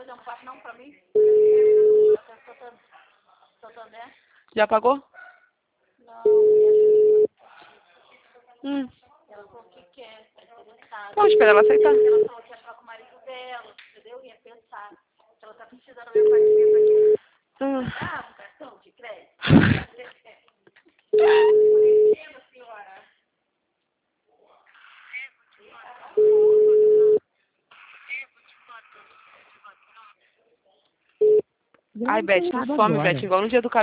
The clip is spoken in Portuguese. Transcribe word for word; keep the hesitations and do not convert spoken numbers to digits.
fazer um passo não pra mim? Já pagou? Não. Hum. Ela falou que quer, tá interessada. Vamos esperar ela aceitar. Ela falou que ia falar com o marido dela, entendeu? Ia pensar. Ela tá precisando ver parte minha pra quê? Hum. Ah, um cartão de crédito? Senhora. Ai, Beth, que fome, Beth. Igual no dia do cabelo.